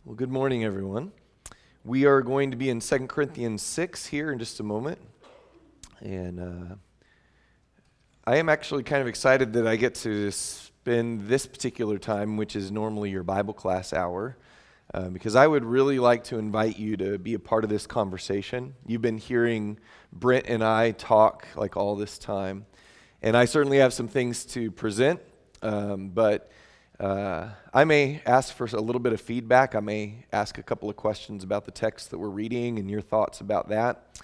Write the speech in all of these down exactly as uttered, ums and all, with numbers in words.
Well, good morning, everyone. We are going to be in Second Corinthians six here in just a moment. And uh, I am actually kind of excited that I get to spend this particular time, which is normally your Bible class hour, uh, because I would really like to invite you to be a part of this conversation. You've been hearing Brent and I talk like all this time, and I certainly have some things to present, um, but Uh, I may ask for a little bit of feedback. I may ask a couple of questions about the text that we're reading and your thoughts about that.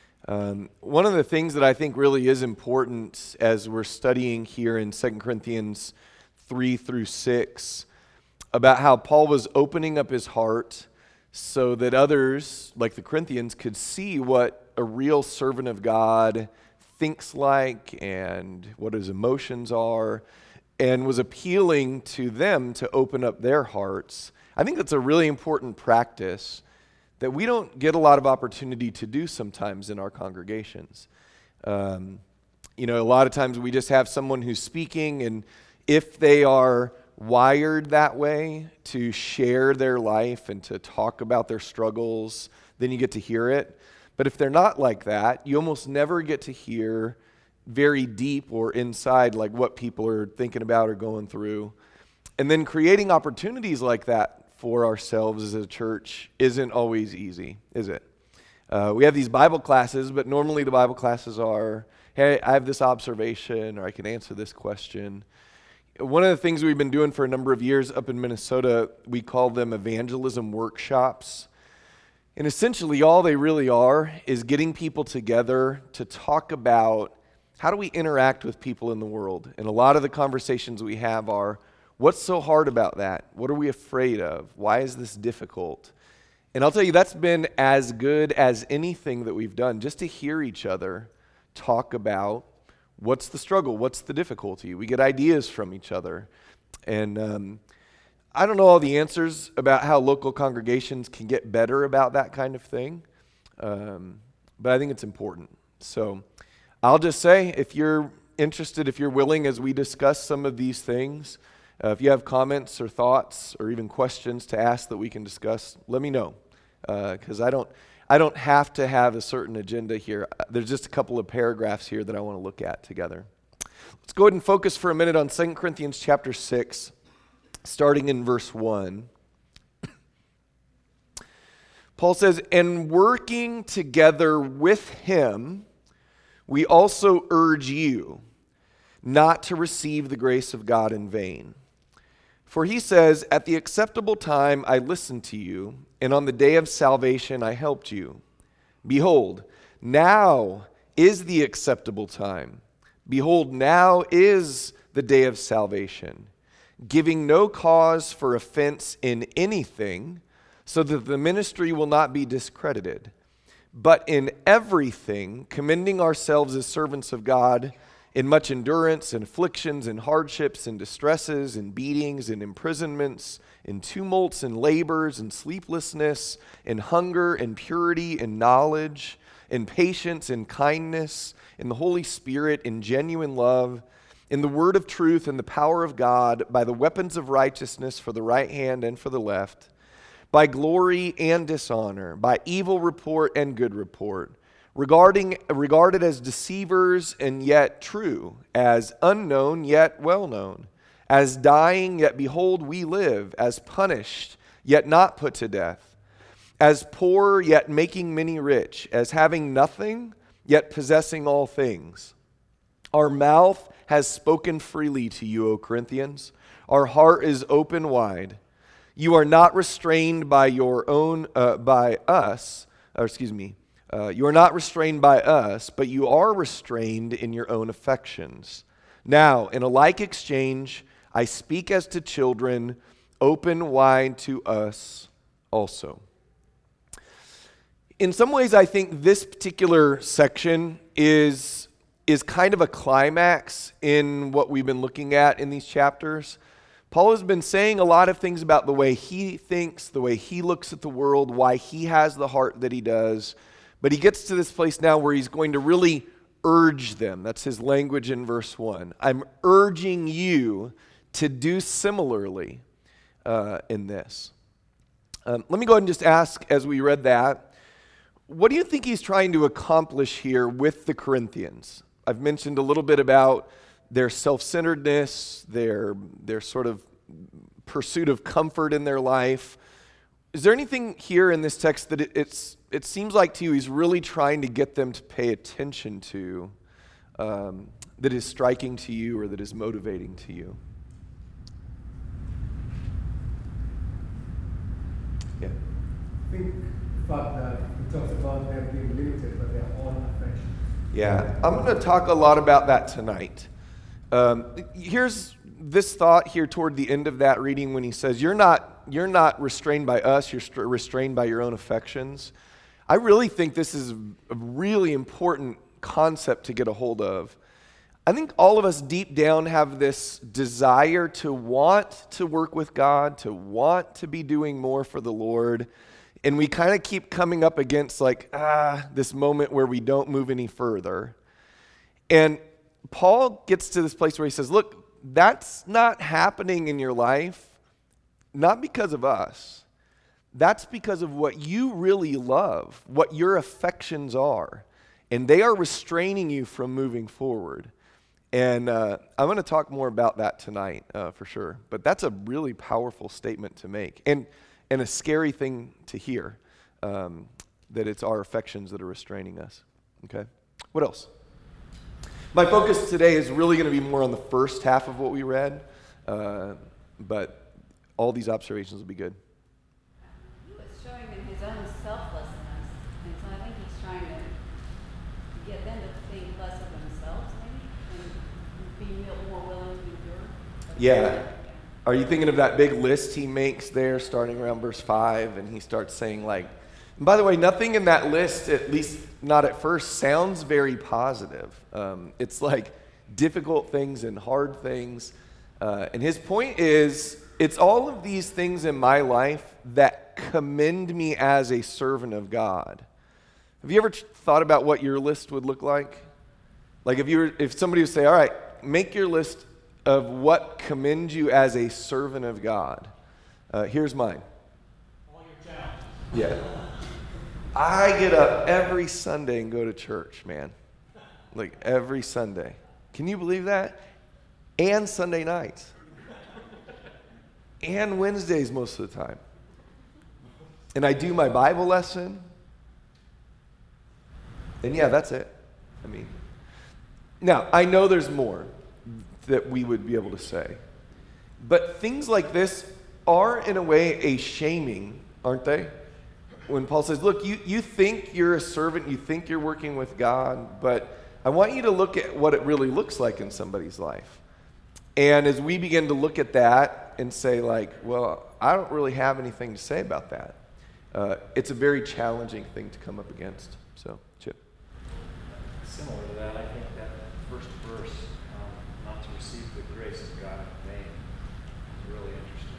Um, one of the things that I think really is important as we're studying here in Second Corinthians three through six about how Paul was opening up his heart so that others, like the Corinthians, could see what a real servant of God thinks like and what his emotions are, and was appealing to them to open up their hearts. I think that's a really important practice that we don't get a lot of opportunity to do sometimes in our congregations. Um, you know, a lot of times we just have someone who's speaking, and if they are wired that way to share their life and to talk about their struggles, then you get to hear it. But if they're not like that, you almost never get to hear very deep or inside like what people are thinking about or going through. And then creating opportunities like that for ourselves as a church isn't always easy, is it? Uh, we have these Bible classes, but normally the Bible classes are, hey, I have this observation, or I can answer this question. One of the things we've been doing for a number of years up in Minnesota, we call them evangelism workshops. And essentially all they really are is getting people together to talk about how do we interact with people in the world? And a lot of the conversations we have are, what's so hard about that? What are we afraid of? Why is this difficult? And I'll tell you, that's been as good as anything that we've done, just to hear each other talk about what's the struggle, what's the difficulty. We get ideas from each other. And um, I don't know all the answers about how local congregations can get better about that kind of thing, um, but I think it's important. So I'll just say, if you're interested, if you're willing, as we discuss some of these things, uh, if you have comments or thoughts or even questions to ask that we can discuss, let me know, because uh, I don't I don't have to have a certain agenda here. There's just a couple of paragraphs here that I want to look at together. Let's go ahead and focus for a minute on Second Corinthians chapter six, starting in verse one. Paul says, "And working together with him, we also urge you not to receive the grace of God in vain. For he says, at the acceptable time I listened to you, and on the day of salvation I helped you. Behold, now is the acceptable time. Behold, now is the day of salvation, giving no cause for offense in anything, so that the ministry will not be discredited. But in everything, commending ourselves as servants of God, in much endurance, and afflictions, and hardships, and distresses, and beatings, and imprisonments, and tumults, and labors, and sleeplessness, and hunger, and purity, and knowledge, and patience, and kindness, and the Holy Spirit, and genuine love, in the word of truth, and the power of God, by the weapons of righteousness for the right hand and for the left, by glory and dishonor, by evil report and good report, regarding regarded as deceivers and yet true, as unknown yet well known, as dying yet behold we live, as punished yet not put to death, as poor yet making many rich, as having nothing yet possessing all things. Our mouth has spoken freely to you, O Corinthians. Our heart is open wide. You are not restrained by your own, uh, by us, or excuse me, uh, you are not restrained by us, but you are restrained in your own affections. Now, in a like exchange, I speak as to children, open wide to us also." In some ways, I think this particular section is, is kind of a climax in what we've been looking at in these chapters. Paul has been saying a lot of things about the way he thinks, the way he looks at the world, why he has the heart that he does. But he gets to this place now where he's going to really urge them. That's his language in verse one. I'm urging you to do similarly uh, in this. Um, let me go ahead and just ask, as we read that, what do you think he's trying to accomplish here with the Corinthians? I've mentioned a little bit about their self-centeredness, their, their sort of pursuit of comfort in their life. Is there anything here in this text that it, it's, it seems like to you he's really trying to get them to pay attention to, um, that is striking to you or that is motivating to you? Yeah. I think the fact that he talks about them being limited, but their own affection. Yeah, I'm going to talk a lot about that tonight. Um, here's this thought here toward the end of that reading when he says, you're not, you're not restrained by us, you're st- restrained by your own affections. I really think this is a really important concept to get a hold of. I think all of us deep down have this desire to want to work with God, to want to be doing more for the Lord, and we kind of keep coming up against like, ah, this moment where we don't move any further. And Paul gets to this place where he says, look, that's not happening in your life, not because of us. That's because of what you really love, what your affections are. And they are restraining you from moving forward. And uh, I'm going to talk more about that tonight uh, for sure. But that's a really powerful statement to make. And, and a scary thing to hear, um, that it's our affections that are restraining us. Okay? What else? My focus today is really going to be more on the first half of what we read, uh, but all these observations will be good. He was showing them his own selflessness, and so I think he's trying to get them to think less of themselves, maybe, and be more willing to endure. Yeah. Are you thinking of that big list he makes there, starting around verse five, and he starts saying like, and by the way, nothing in that list, at least not at first, sounds very positive. Um, it's like difficult things and hard things. Uh, and his point is, it's all of these things in my life that commend me as a servant of God. Have you ever ch- thought about what your list would look like? Like if you were, if somebody would say, all right, make your list of what commends you as a servant of God. Uh, here's mine. All your challenges. Yeah. I get up every Sunday and go to church, man. Like every Sunday. Can you believe that? And Sunday nights. And Wednesdays most of the time. And I do my Bible lesson. And yeah, that's it. I mean, now, I know there's more that we would be able to say. But things like this are, in a way, a shaming, aren't they? When Paul says, look, you, you think you're a servant, you think you're working with God, but I want you to look at what it really looks like in somebody's life. And as we begin to look at that and say like, well, I don't really have anything to say about that, uh, it's a very challenging thing to come up against. So, Chip. Similar to that, I think that first verse, um, not to receive the grace of God in vain, is really interesting.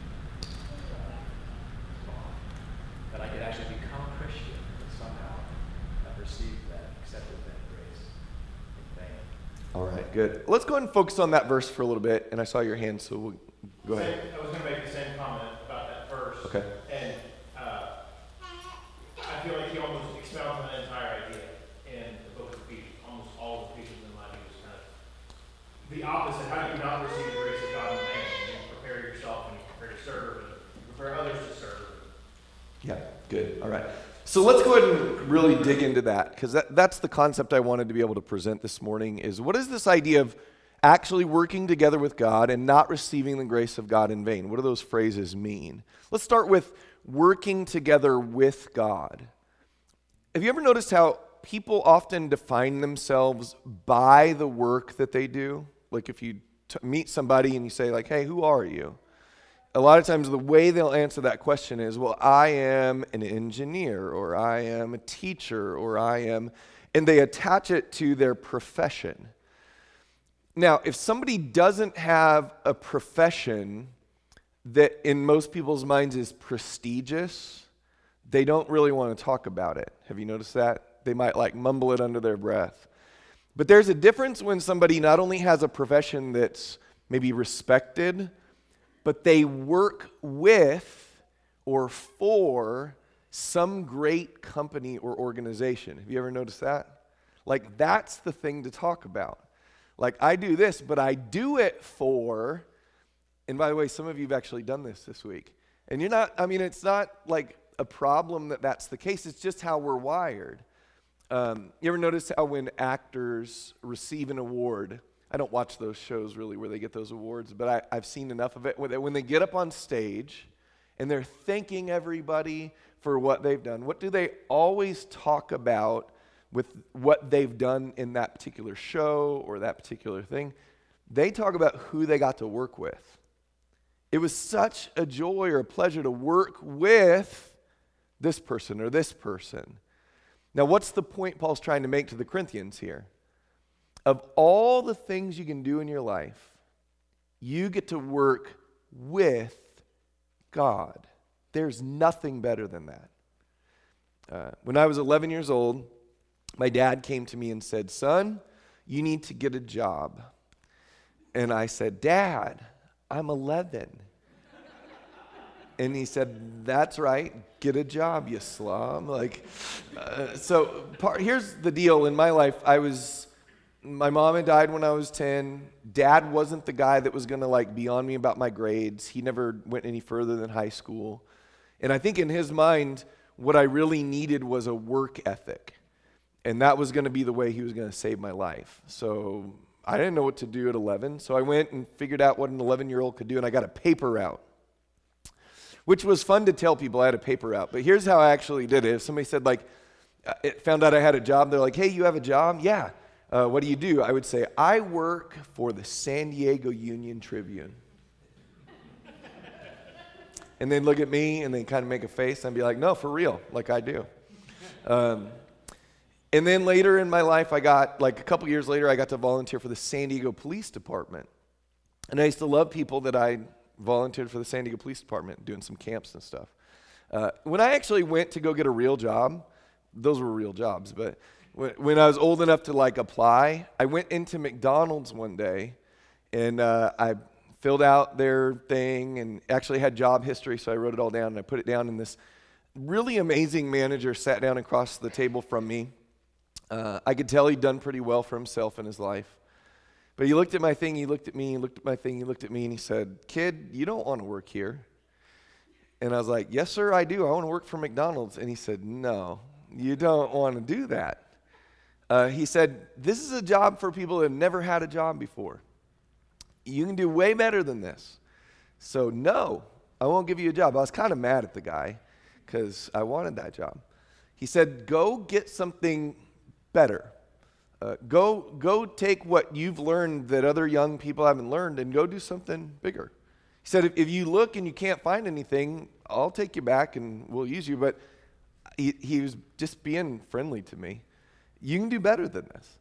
Uh, that I could actually become a Christian, but somehow I've received that, accepted that grace in vain. All right, good. Let's go ahead and focus on that verse for a little bit. And I saw your hand, so we'll go ahead. Same, I was going to make the same comment about that verse. Okay. And uh, I feel like he almost expounds on that entire idea in the book of Ephesians. Almost all of Ephesians in my view is kind of the opposite. How do you not receive the grace of God in vain? You prepare yourself and you prepare to serve and you prepare others to serve. Yeah, good. All right. So let's go ahead and really dig into that, because that, that's the concept I wanted to be able to present this morning, is what is this idea of actually working together with God and not receiving the grace of God in vain? What do those phrases mean? Let's start with working together with God. Have you ever noticed how people often define themselves by the work that they do? Like if you t- meet somebody and you say like, hey, who are you? A lot of times the way they'll answer that question is, well, I am an engineer, or I am a teacher, or I am, and they attach it to their profession. Now, if somebody doesn't have a profession that in most people's minds is prestigious, they don't really want to talk about it. Have you noticed that? They might like mumble it under their breath. But there's a difference when somebody not only has a profession that's maybe respected, but they work with or for some great company or organization. Have you ever noticed that? Like, that's the thing to talk about. Like, I do this, but I do it for, and by the way, some of you have actually done this this week. And you're not, I mean, it's not like a problem that that's the case. It's just how we're wired. Um, you ever notice how when actors receive an award, I don't watch those shows really where they get those awards, but I, I've seen enough of it. When they, when they get up on stage and they're thanking everybody for what they've done, what do they always talk about with what they've done in that particular show or that particular thing? They talk about who they got to work with. It was such a joy or a pleasure to work with this person or this person. Now, what's the point Paul's trying to make to the Corinthians here? Of all the things you can do in your life, you get to work with God. There's nothing better than that. Uh, when I was eleven years old, my dad came to me and said, "Son, you need to get a job." And I said, "Dad, I'm eleven. And he said, "That's right, get a job, you slob." Like, uh, so part, here's the deal. In my life, I was, my mom had died when I was ten. Dad wasn't the guy that was going to like be on me about my grades. He never went any further than high school. And I think in his mind, what I really needed was a work ethic. And that was going to be the way he was going to save my life. So I didn't know what to do at eleven. So I went and figured out what an eleven-year-old could do, and I got a paper route, which was fun to tell people I had a paper route. But here's how I actually did it. If somebody said, like, it found out I had a job, they're like, "Hey, you have a job?" "Yeah." Uh, "what do you do?" I would say, "I work for the San Diego Union Tribune." And they'd look at me and they'd kind of make a face and I'd be like, "No, for real, like I do." Um, and then later in my life, I got, like a couple years later, I got to volunteer for the San Diego Police Department. And I used to love people that I volunteered for the San Diego Police Department, doing some camps and stuff. Uh, when I actually went to go get a real job, those were real jobs, but when, when I was old enough to like apply, I went into McDonald's one day and uh, I filled out their thing and actually had job history, so I wrote it all down and I put it down, and this really amazing manager sat down across the table from me. Uh, I could tell he'd done pretty well for himself in his life. But he looked at my thing, he looked at me, he looked at my thing, he looked at me, and he said, "Kid, you don't want to work here." And I was like, "Yes, sir, I do. I want to work for McDonald's." And he said, "No, you don't want to do that." Uh, he said, "This is a job for people that have never had a job before. You can do way better than this. So no, I won't give you a job." I was kind of mad at the guy because I wanted that job. He said, "Go get something better. Uh, go go take what you've learned that other young people haven't learned and go do something bigger." He said, if, if you look and you can't find anything, I'll take you back and we'll use you. But he, he was just being friendly to me. You can do better than this.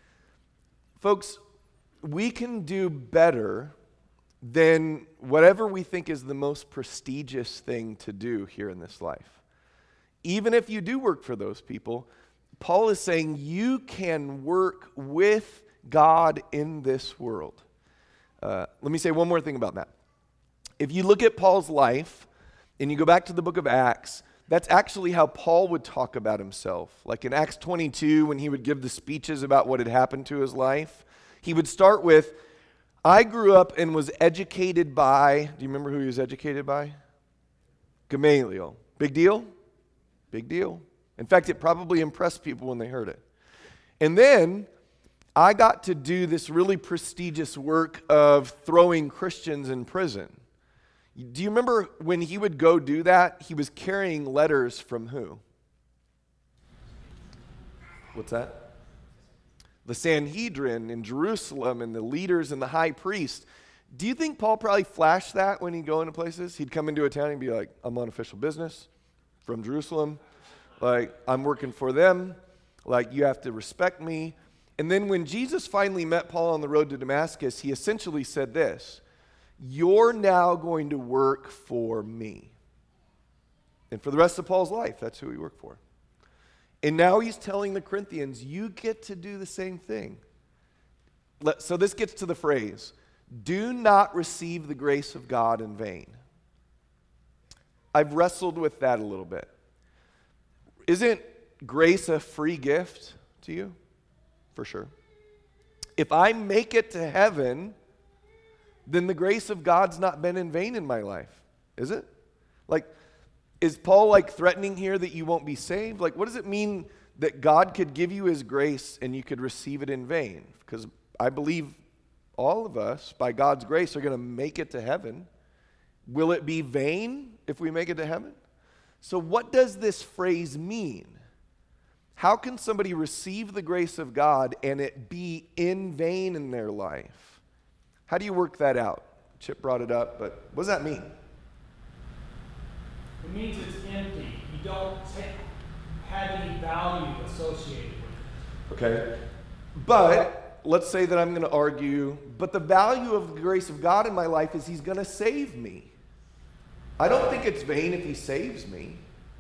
Folks, we can do better than whatever we think is the most prestigious thing to do here in this life. Even if you do work for those people, Paul is saying you can work with God in this world. Uh, let me say one more thing about that. If you look at Paul's life and you go back to the book of Acts, that's actually how Paul would talk about himself. Like in Acts twenty-two, when he would give the speeches about what had happened to his life, he would start with, "I grew up and was educated by," do you remember who he was educated by? Gamaliel. Big deal? Big deal. In fact, it probably impressed people when they heard it. And then I got to do this really prestigious work of throwing Christians in prison. Do you remember when he would go do that, he was carrying letters from who? What's that? The Sanhedrin in Jerusalem and the leaders and the high priest. Do you think Paul probably flashed that when he'd go into places? He'd come into a town and be like, "I'm on official business from Jerusalem. Like, I'm working for them. Like, you have to respect me." And then when Jesus finally met Paul on the road to Damascus, he essentially said this, "You're now going to work for me." And for the rest of Paul's life, that's who he worked for. And now he's telling the Corinthians, you get to do the same thing. So this gets to the phrase, "Do not receive the grace of God in vain." I've wrestled with that a little bit. Isn't grace a free gift to you? For sure. If I make it to heaven, then the grace of God's not been in vain in my life, is it? Like, is Paul like threatening here that you won't be saved? Like, what does it mean that God could give you his grace and you could receive it in vain? Because I believe all of us, by God's grace, are going to make it to heaven. Will it be vain if we make it to heaven? So what does this phrase mean? How can somebody receive the grace of God and it be in vain in their life? How do you work that out? Chip brought it up, but what does that mean? It means it's empty. You don't take, have any value associated with it. Okay. But let's say that I'm going to argue, but the value of the grace of God in my life is he's going to save me. I don't think it's vain if he saves me.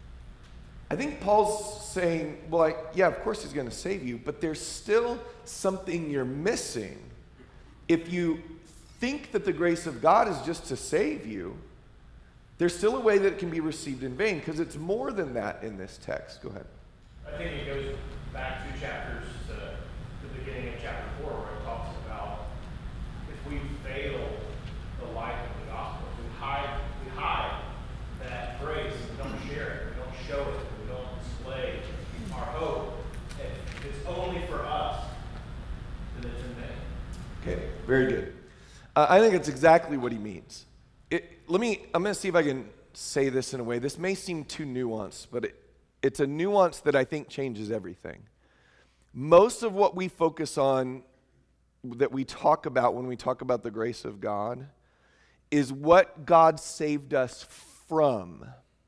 I think Paul's saying, well, like, yeah, of course he's going to save you, but there's still something you're missing. If you think that the grace of God is just to save you, there's still a way that it can be received in vain, because it's more than that in this text. Go ahead. I think it goes back two chapters to the beginning of chapter four, where it talks about if we fail the light of the gospel, if we hide, we hide that grace, and we don't share it, we don't show it, we don't display our hope, if it's only for us, then it's in vain. Okay, very good. Uh, I think it's exactly what he means. It, let me, I'm going to see if I can say this in a way. This may seem too nuanced, but it, it's a nuance that I think changes everything. Most of what we focus on, that we talk about when we talk about the grace of God, is what God saved us from.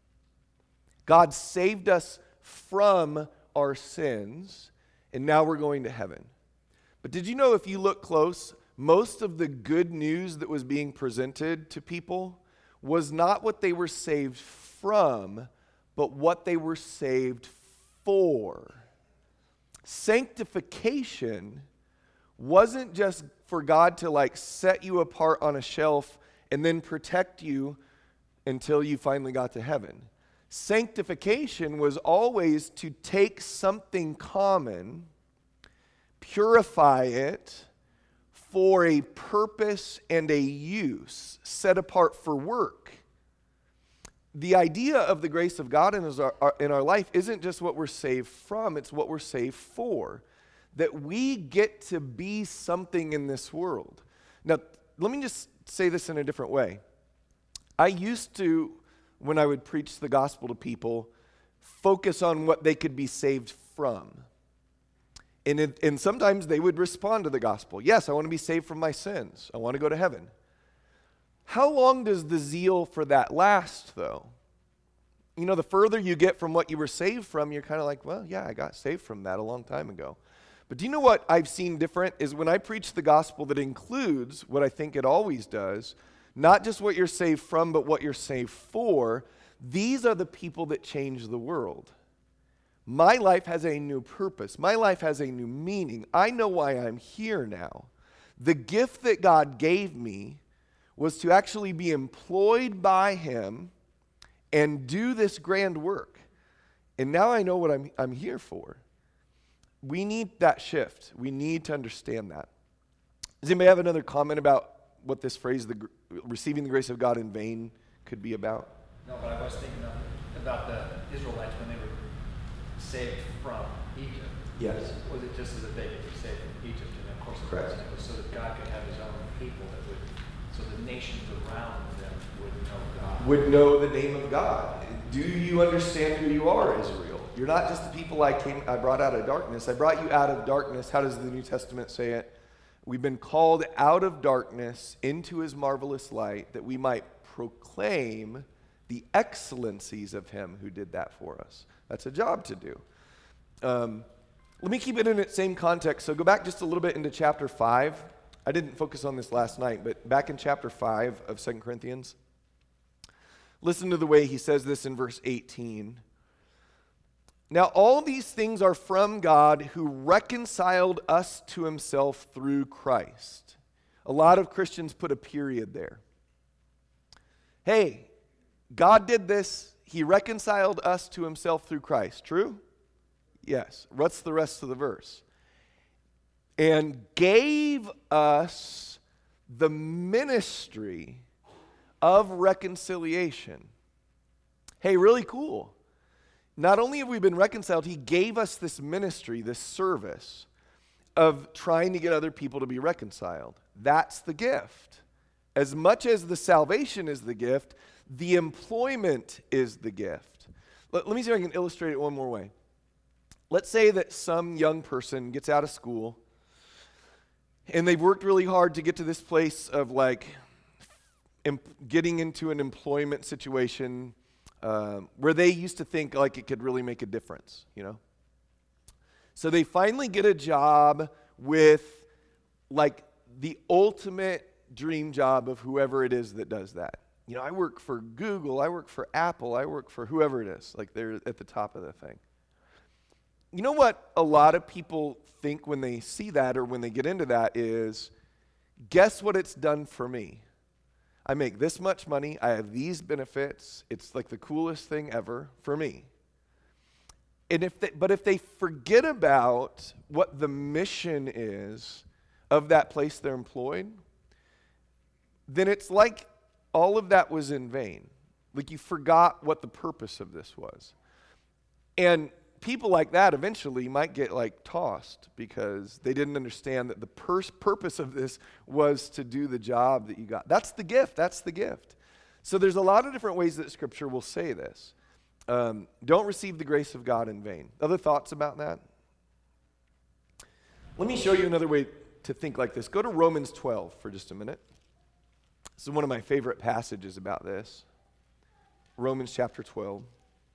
God saved us from our sins, and now we're going to heaven. But did you know, if you look close, most of the good news that was being presented to people was not what they were saved from, but what they were saved for. Sanctification wasn't just for God to like set you apart on a shelf and then protect you until you finally got to heaven. Sanctification was always to take something common, purify it for a purpose and a use, set apart for work. The idea of the grace of God in our, in our life isn't just what we're saved from, it's what we're saved for. That we get to be something in this world. Now, let me just say this in a different way. I used to, when I would preach the gospel to people, focus on what they could be saved from. And, it, and sometimes they would respond to the gospel. Yes, I want to be saved from my sins. I want to go to heaven. How long does the zeal for that last, though? You know, the further you get from what you were saved from, you're kind of like, well, yeah, I got saved from that a long time ago. But do you know what I've seen different is when I preach the gospel that includes what I think it always does, not just what you're saved from, but what you're saved for, these are the people that change the world. My life has a new purpose. My life has a new meaning. I know why I'm here now. The gift that God gave me was to actually be employed by him and do this grand work. And now I know what I'm, I'm here for. We need that shift. We need to understand that. Does anybody have another comment about what this phrase, the receiving the grace of God in vain, could be about? No, but I was thinking of, about the Israelites when they were saved from Egypt. Yes. Was it just so that they could be saved from Egypt? And of course it Correct. wasn't. It was so that God could have his own people that would, so the nations around them would know God. Would know the name of God. Do you understand who you are, Israel? You're not just the people I came, I brought out of darkness. I brought you out of darkness. How does the New Testament say it? We've been called out of darkness into his marvelous light that we might proclaim the excellencies of him who did that for us. That's a job to do. Um, let me keep it in its same context. So go back just a little bit into chapter five. I didn't focus on this last night, but back in chapter five of Second Corinthians, listen to the way he says this in verse eighteen. Now all these things are from God who reconciled us to himself through Christ. A lot of Christians put a period there. Hey, God did this. He reconciled us to himself through Christ. True? Yes. What's the rest of the verse? And gave us the ministry of reconciliation. Hey, really cool. Not only have we been reconciled, he gave us this ministry, this service of trying to get other people to be reconciled. That's the gift. As much as the salvation is the gift, the employment is the gift. Let, let me see if I can illustrate it one more way. Let's say that some young person gets out of school and they've worked really hard to get to this place of like em- getting into an employment situation uh, where they used to think like it could really make a difference, you know? So they finally get a job with like the ultimate dream job of whoever it is that does that. You know, I work for Google, I work for Apple, I work for whoever it is. Like they're at the top of the thing. You know what a lot of people think when they see that or when they get into that is, guess what it's done for me? I make this much money, I have these benefits, it's like the coolest thing ever for me. And if they, but if they forget about what the mission is of that place they're employed, then it's like all of that was in vain. Like you forgot what the purpose of this was. And people like that eventually might get like tossed because they didn't understand that the pers- purpose of this was to do the job that you got. That's the gift. That's the gift. So there's a lot of different ways that Scripture will say this. Um, don't receive the grace of God in vain. Other thoughts about that? Let me show you another way to think like this. Go to Romans twelve for just a minute. This is one of my favorite passages about this. Romans chapter twelve.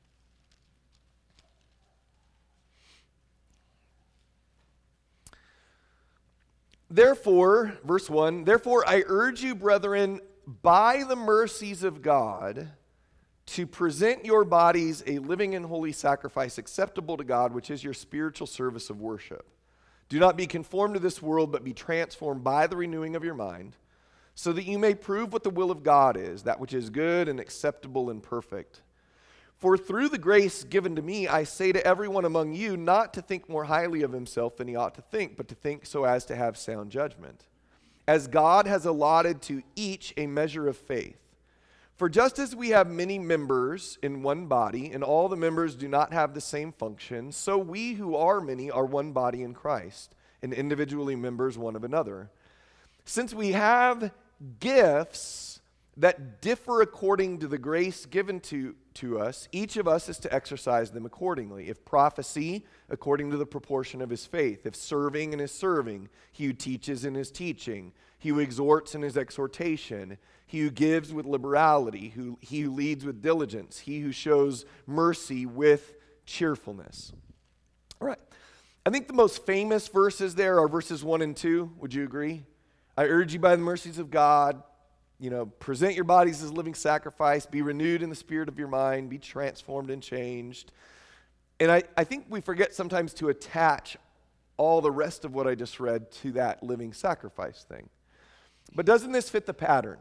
Therefore, verse one, therefore I urge you, brethren, by the mercies of God, to present your bodies a living and holy sacrifice acceptable to God, which is your spiritual service of worship. Do not be conformed to this world, but be transformed by the renewing of your mind, so that you may prove what the will of God is, that which is good and acceptable and perfect. For through the grace given to me, I say to everyone among you not to think more highly of himself than he ought to think, but to think so as to have sound judgment, as God has allotted to each a measure of faith. For just as we have many members in one body, and all the members do not have the same function, so we who are many are one body in Christ, and individually members one of another. Since we have gifts that differ according to the grace given to, to us, each of us is to exercise them accordingly. If prophecy, according to the proportion of his faith. If serving, in his serving. He who teaches, in his teaching. He who exhorts, in his exhortation. He who gives with liberality. Who, he who leads with diligence. He who shows mercy with cheerfulness. All right. I think the most famous verses there are verses one and two. Would you agree? I urge you by the mercies of God, you know, present your bodies as a living sacrifice, be renewed in the spirit of your mind, be transformed and changed. And I, I think we forget sometimes to attach all the rest of what I just read to that living sacrifice thing. But doesn't this fit the pattern?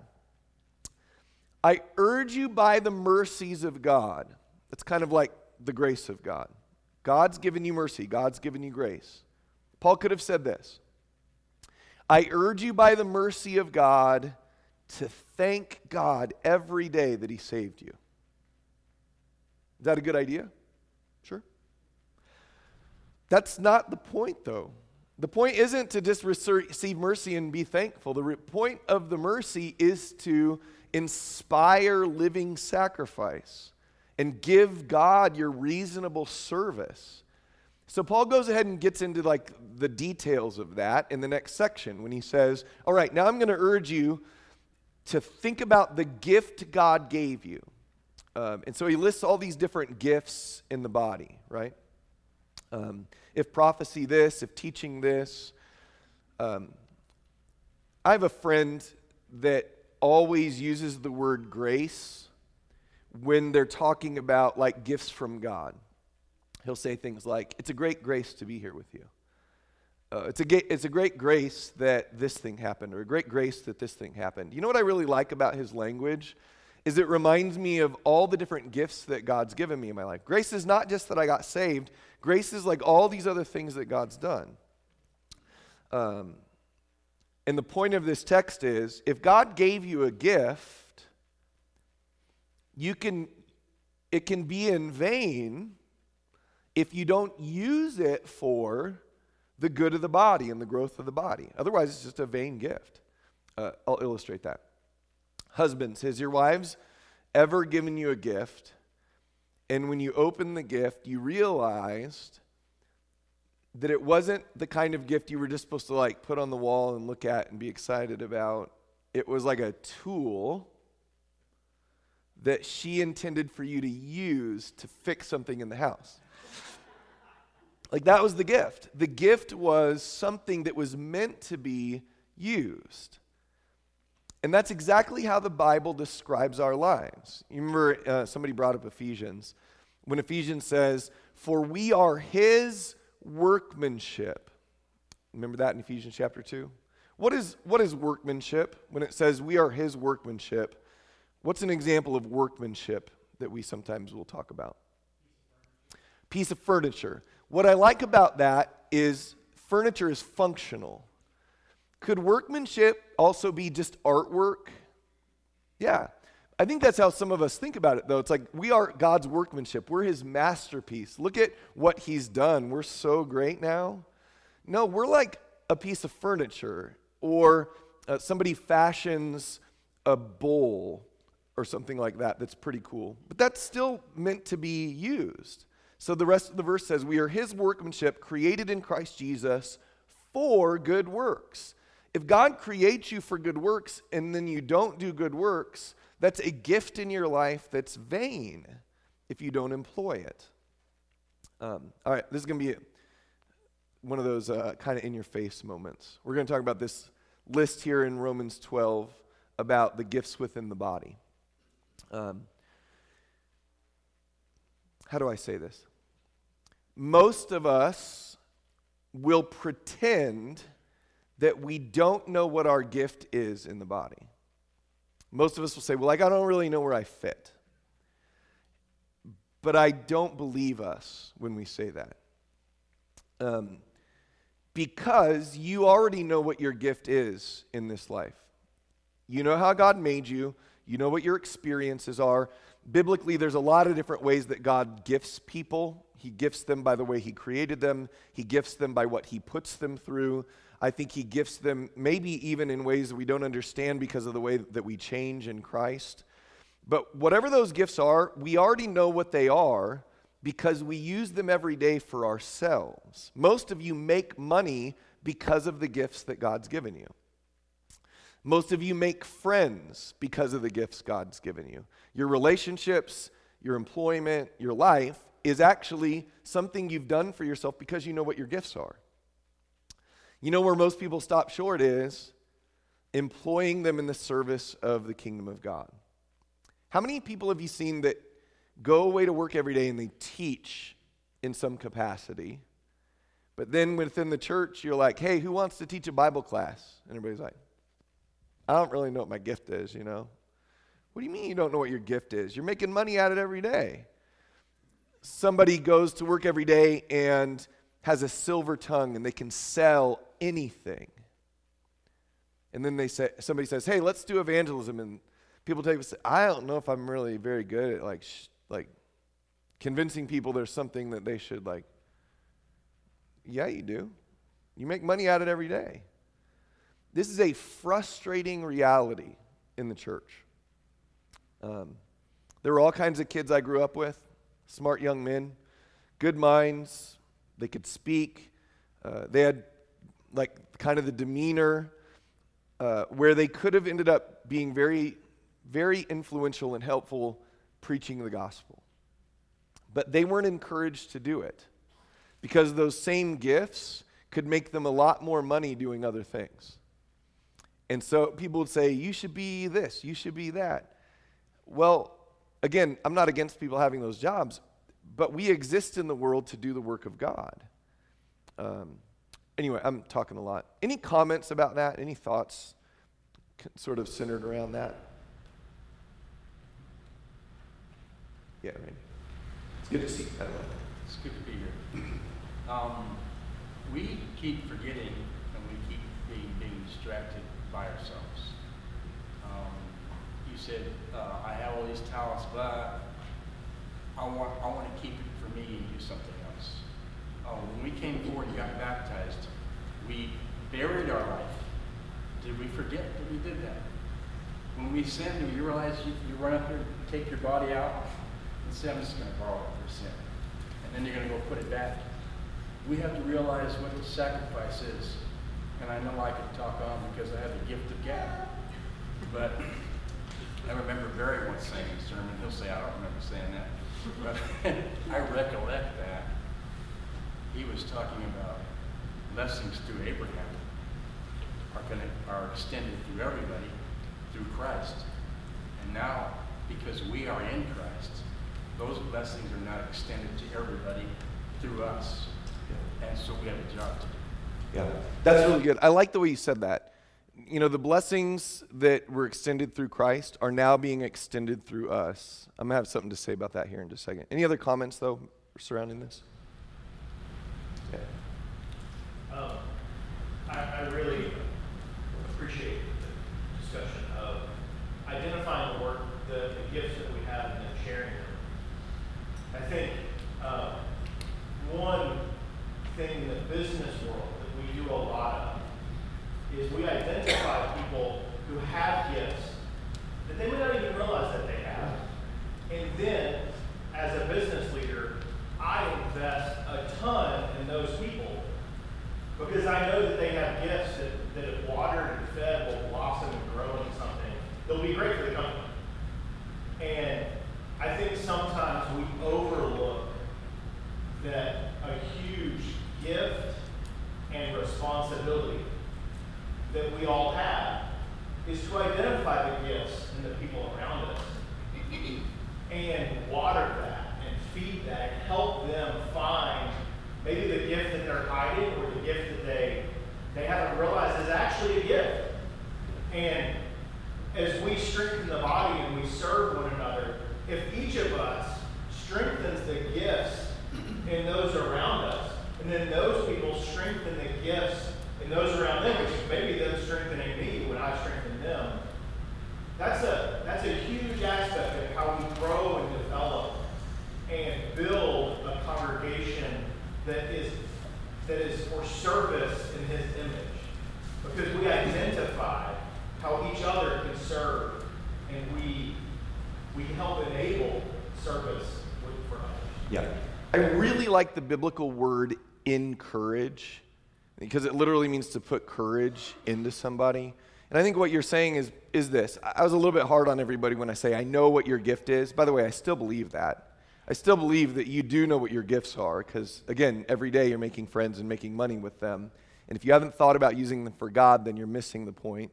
I urge you by the mercies of God. That's kind of like the grace of God. God's given you mercy. God's given you grace. Paul could have said this. I urge you by the mercy of God to thank God every day that he saved you. Is that a good idea? Sure. That's not the point, though. The point isn't to just receive mercy and be thankful. The re- point of the mercy is to inspire living sacrifice and give God your reasonable service. So Paul goes ahead and gets into like the details of that in the next section when he says, all right, now I'm going to urge you to think about the gift God gave you. Um, and so he lists all these different gifts in the body, right? Um, if prophecy this, if teaching this. Um, I have a friend that always uses the word grace when they're talking about like gifts from God. He'll say things like, it's a great grace to be here with you. Uh, it's, a ga- it's a great grace that this thing happened, or a great grace that this thing happened. You know what I really like about his language is it reminds me of all the different gifts that God's given me in my life. Grace is not just that I got saved. Grace is like all these other things that God's done. Um, and the point of this text is, if God gave you a gift, you can, it can be in vain if you don't use it for the good of the body and the growth of the body. Otherwise, it's just a vain gift. Uh, I'll illustrate that. Husbands, has your wives ever given you a gift, and when you opened the gift, you realized that it wasn't the kind of gift you were just supposed to like put on the wall and look at and be excited about? It was like a tool that she intended for you to use to fix something in the house. Like, that was the gift. The gift was something that was meant to be used. And that's exactly how the Bible describes our lives. You remember uh, somebody brought up Ephesians. When Ephesians says, for we are his workmanship. Remember that in Ephesians chapter two? What is, what is workmanship? When it says we are his workmanship, what's an example of workmanship that we sometimes will talk about? Piece of furniture. What I like about that is furniture is functional. Could workmanship also be just artwork? Yeah. I think that's how some of us think about it, though. It's like we are God's workmanship. We're his masterpiece. Look at what he's done. We're so great now. No, we're like a piece of furniture, or uh, somebody fashions a bowl or something like that that's pretty cool. But that's still meant to be used. So the rest of the verse says, we are his workmanship created in Christ Jesus for good works. If God creates you for good works and then you don't do good works, that's a gift in your life that's vain if you don't employ it. Um, all right, this is going to be a, one of those uh, kind of in-your-face moments. We're going to talk about this list here in Romans twelve about the gifts within the body. Um, how do I say this? Most of us will pretend that we don't know what our gift is in the body. Most of us will say, well, like, I don't really know where I fit. But I don't believe us when we say that. Um, because you already know what your gift is in this life. You know how God made you. You know what your experiences are. Biblically, there's a lot of different ways that God gifts people. He gifts them by the way he created them. He gifts them by what he puts them through. I think he gifts them maybe even in ways that we don't understand because of the way that we change in Christ. But whatever those gifts are, we already know what they are because we use them every day for ourselves. Most of you make money because of the gifts that God's given you. Most of you make friends because of the gifts God's given you. Your relationships, your employment, your life is actually something you've done for yourself because you know what your gifts are. You know where most people stop short is employing them in the service of the kingdom of God. How many people have you seen that go away to work every day and they teach in some capacity, but then within the church you're like, hey, who wants to teach a Bible class? And everybody's like, I don't really know what my gift is, you know. What do you mean you don't know what your gift is? You're making money at it every day. Somebody goes to work every day and has a silver tongue and they can sell anything. And then they say, somebody says, hey, let's do evangelism. And people take, I don't know if I'm really very good at like, sh- like convincing people there's something that they should like. Yeah, you do. You make money at it every day. This is a frustrating reality in the church. Um, there were all kinds of kids I grew up with, smart young men, good minds. They could speak. Uh, they had like kind of the demeanor uh, where they could have ended up being very, very influential and helpful preaching the gospel. But they weren't encouraged to do it because those same gifts could make them a lot more money doing other things. And so people would say, you should be this, you should be that. Well, again, I'm not against people having those jobs, but we exist in the world to do the work of God. Um, anyway, I'm talking a lot. Any comments about that? Any thoughts sort of centered around that? Yeah, right. It's good to see you, by the way. It's good to be here. Um, we keep forgetting and we keep being, being distracted by ourselves. Um, you said, uh, I have all these talents, but I want, I want to keep it for me and do something else. Uh, when we came forward and got baptized, we buried our life. Did we forget that we did that? When we sinned, do you realize you, you run up here and take your body out and say, I'm just going to borrow it for sin. And then you're going to go put it back. We have to realize what the sacrifice is. And I know I can talk on because I have the gift of gab. But I remember Barry once saying in a sermon, he'll say, I don't remember saying that. But I recollect that. He was talking about blessings through Abraham are, gonna, are extended through everybody through Christ. And now, because we are in Christ, those blessings are not extended to everybody through us. And so we have a job to do. Yeah, that's really good. I like the way you said that. You know, the blessings that were extended through Christ are now being extended through us. I'm going to have something to say about that here in just a second. Any other comments, though, surrounding this? Yeah. Um, I, I really appreciate the discussion of identifying the work, the, the gifts that we have, and then sharing them. I think um, one thing in the business world that we do a lot of is we identify people who have gifts that they may not even realize that they have. And then, as a business leader, I invest a ton in those people because I know that they have gifts that, that if watered and fed will blossom and grow into something. They'll be great for the company. And I think sometimes we overlook that a huge gift and responsibility that we all have is to identify the gifts in the people around us and water that and feed that and help them find maybe the gift that they're hiding or the gift that they they haven't realized is actually a gift. And as we strengthen the body and we serve one another, if each of us strengthens the gifts in those around us, and then those people strengthen the gifts in those around them, which is maybe them strengthening me when I strengthen them, that's a that's a huge aspect of how we grow and develop and build a congregation that is that is for service in His image. Because we identify how each other can serve, and we we help enable service with, for others. Yeah. I really like the biblical word encourage, because it literally means to put courage into somebody. And I think what you're saying is is this. I was a little bit hard on everybody when I say I know what your gift is. By the way, I still believe that. I still believe that you do know what your gifts are because, again, every day you're making friends and making money with them. And if you haven't thought about using them for God, then you're missing the point.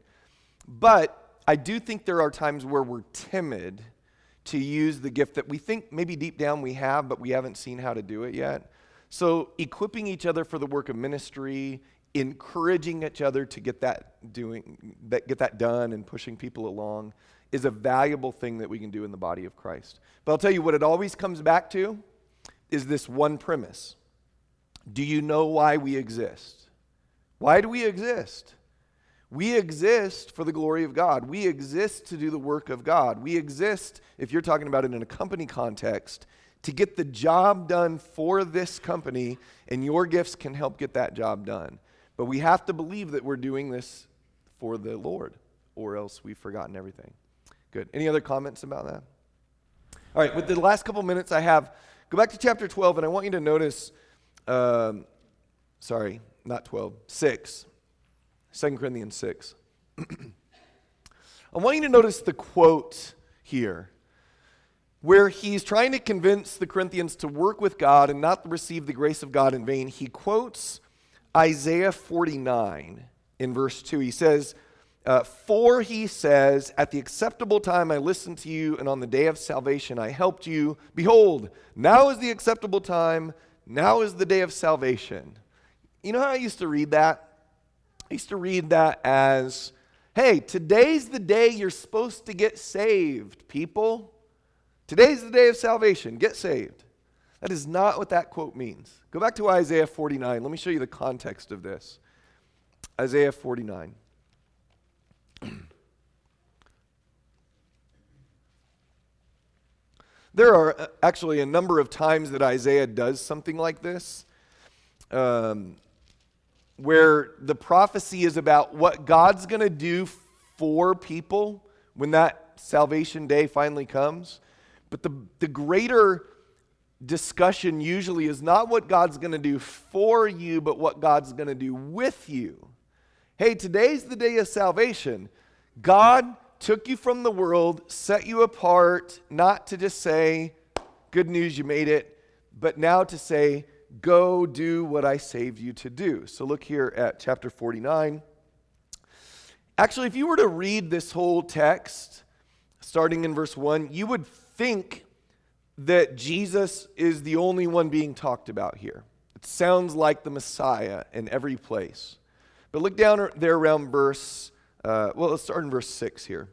But I do think there are times where we're timid to use the gift that we think maybe deep down we have, but we haven't seen how to do it yet. So equipping each other for the work of ministry, encouraging each other to get that doing, that get that done, and pushing people along is a valuable thing that we can do in the body of Christ. But I'll tell you what it always comes back to is this one premise. Do you know why we exist? Why do we exist? We exist for the glory of God. We exist to do the work of God. We exist, if you're talking about it in a company context, to get the job done for this company, and your gifts can help get that job done. But we have to believe that we're doing this for the Lord, or else we've forgotten everything. Good. Any other comments about that? All right, with the last couple minutes I have, go back to chapter twelve, and I want you to notice, um, sorry, not twelve, six. Second Corinthians six. I want you to notice the quote here, where he's trying to convince the Corinthians to work with God and not receive the grace of God in vain. He quotes Isaiah forty-nine in verse two. He says, uh, For he says, at the acceptable time I listened to you, and on the day of salvation I helped you. Behold, now is the acceptable time, now is the day of salvation. You know how I used to read that? I used to read that as, hey, today's the day you're supposed to get saved, people. Today's the day of salvation. Get saved. That is not what that quote means. Go back to Isaiah forty-nine. Let me show you the context of this. Isaiah forty-nine. There are actually a number of times that Isaiah does something like this, um, where the prophecy is about what God's going to do for people when that salvation day finally comes. But the, the greater discussion usually is not what God's going to do for you, but what God's going to do with you. Hey, today's the day of salvation. God took you from the world, set you apart, not to just say, good news, you made it, but now to say, go do what I saved you to do. So look here at chapter forty-nine. Actually, if you were to read this whole text, starting in verse one, you would think that Jesus is the only one being talked about here. It sounds like the Messiah in every place. But look down there around verse, uh, well, let's start in verse six here.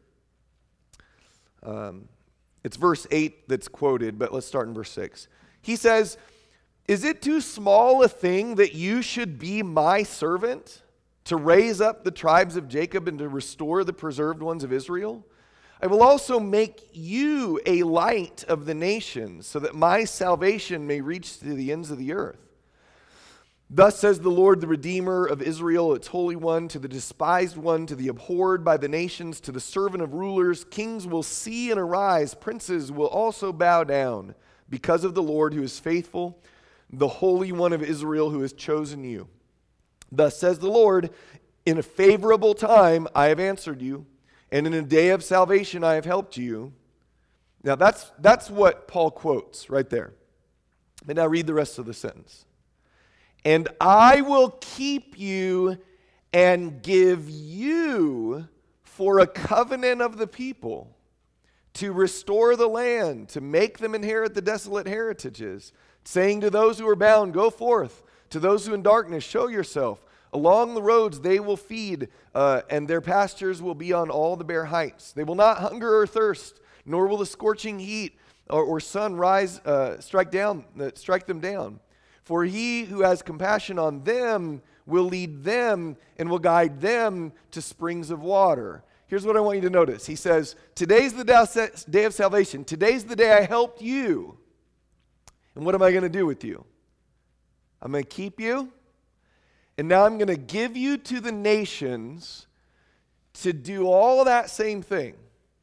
Um, it's verse eight that's quoted, but let's start in verse six. He says, is it too small a thing that you should be my servant, to raise up the tribes of Jacob and to restore the preserved ones of Israel? I will also make you a light of the nations, so that my salvation may reach to the ends of the earth. Thus says the Lord, the Redeemer of Israel, its Holy One, to the despised one, to the abhorred by the nations, to the servant of rulers. Kings will see and arise, princes will also bow down, because of the Lord who is faithful, the Holy One of Israel who has chosen you. Thus says the Lord, in a favorable time I have answered you, and in a day of salvation I have helped you. Now that's, that's what Paul quotes right there. And now read the rest of the sentence. And I will keep you and give you for a covenant of the people, to restore the land, to make them inherit the desolate heritages, saying to those who are bound, go forth. To those who in darkness, show yourself. Along the roads they will feed, uh, and their pastures will be on all the bare heights. They will not hunger or thirst, nor will the scorching heat or, or sun rise, uh, strike down, uh, strike them down. For he who has compassion on them will lead them and will guide them to springs of water. Here's what I want you to notice. He says, today's the day of salvation. Today's the day I helped you. And what am I going to do with you? I'm going to keep you. And now I'm going to give you to the nations to do all that same thing.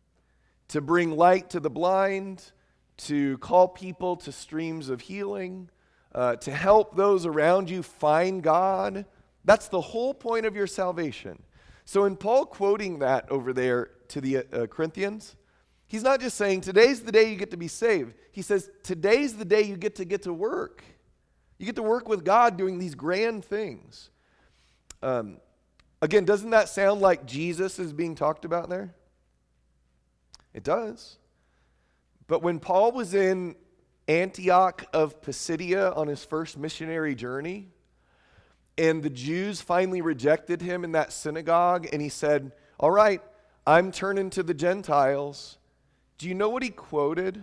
To bring light to the blind, to call people to streams of healing, uh, to help those around you find God. That's the whole point of your salvation. So in Paul quoting that over there to the uh, Corinthians, he's not just saying today's the day you get to be saved. He says today's the day you get to get to work. You get to work with God doing these grand things. Um, again, doesn't that sound like Jesus is being talked about there? It does. But when Paul was in Antioch of Pisidia on his first missionary journey, and the Jews finally rejected him in that synagogue, and he said, all right, I'm turning to the Gentiles. Do you know what he quoted?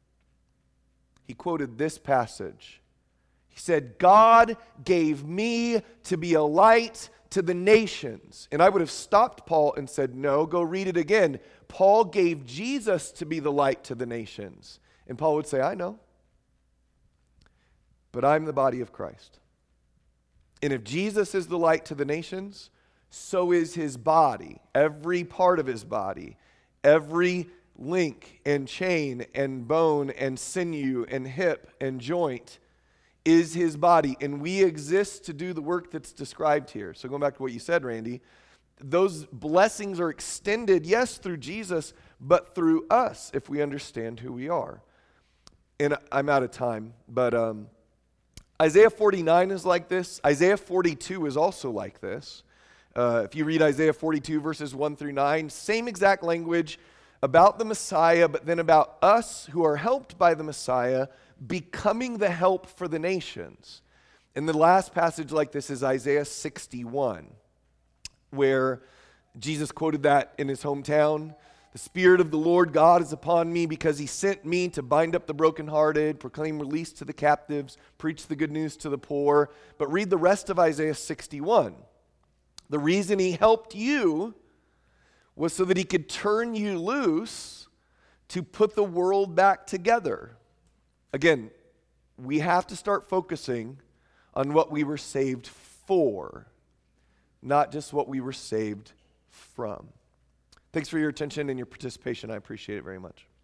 He quoted this passage. He said, God gave me to be a light to the nations. And I would have stopped Paul and said, no, go read it again. Paul gave Jesus to be the light to the nations. And Paul would say, I know. But I'm the body of Christ. And if Jesus is the light to the nations, so is his body, every part of his body, every link and chain and bone and sinew and hip and joint is his body, and we exist to do the work that's described here. So going back to what you said, Randy, those blessings are extended, yes, through Jesus, but through us if we understand who we are. And I'm out of time, but um, Isaiah forty-nine is like this. Isaiah forty-two is also like this. Uh, if you read Isaiah forty-two, verses one through nine, same exact language about the Messiah, but then about us who are helped by the Messiah becoming the help for the nations. And the last passage like this is Isaiah sixty-one, where Jesus quoted that in his hometown. The Spirit of the Lord God is upon me because he sent me to bind up the brokenhearted, proclaim release to the captives, preach the good news to the poor. But read the rest of Isaiah sixty-one. The reason he helped you was so that he could turn you loose to put the world back together. Again, we have to start focusing on what we were saved for, not just what we were saved from. Thanks for your attention and your participation. I appreciate it very much.